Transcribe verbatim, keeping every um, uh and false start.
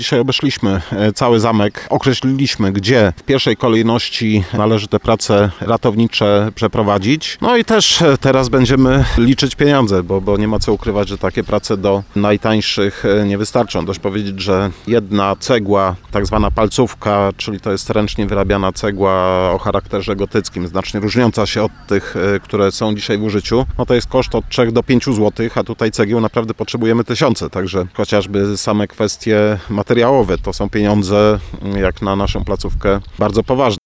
Dzisiaj obeszliśmy cały zamek, określiliśmy, gdzie w pierwszej kolejności należy te prace ratownicze przeprowadzić. No i też teraz będziemy liczyć pieniądze, bo, bo nie ma co ukrywać, że takie prace do najtańszych nie wystarczą. Dość powiedzieć, że jedna cegła, tak zwana palcówka, czyli to jest ręcznie wyrabiana cegła o charakterze gotyckim, znacznie różniąca się od tych, które są dzisiaj w użyciu, no to jest koszt od trzech do pięciu złotych, a tutaj cegieł naprawdę potrzebujemy tysiące, także chociażby same kwestie materiałowe to są pieniądze jak na naszą placówkę bardzo poważne.